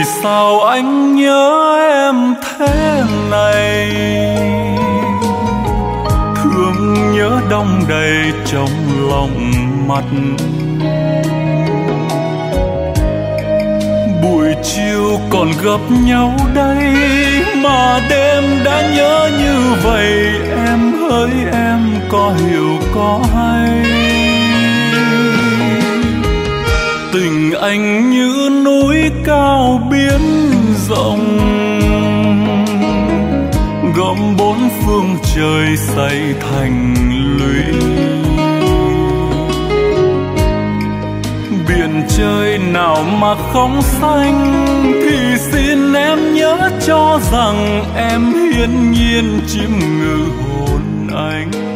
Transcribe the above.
Vì sao anh nhớ em thế này, thương nhớ đong đầy trong lòng mắt. Buổi chiều còn gặp nhau đây mà đêm đã nhớ như vậy. Em hỡi em có hiểu có hay, tình anh như núi cao biển rộng, gom bốn phương trời xây thành lũy. Biển trời nào mà không xanh, thì xin em nhớ cho rằng em hiên nhiên chiếm ngự hồn anh.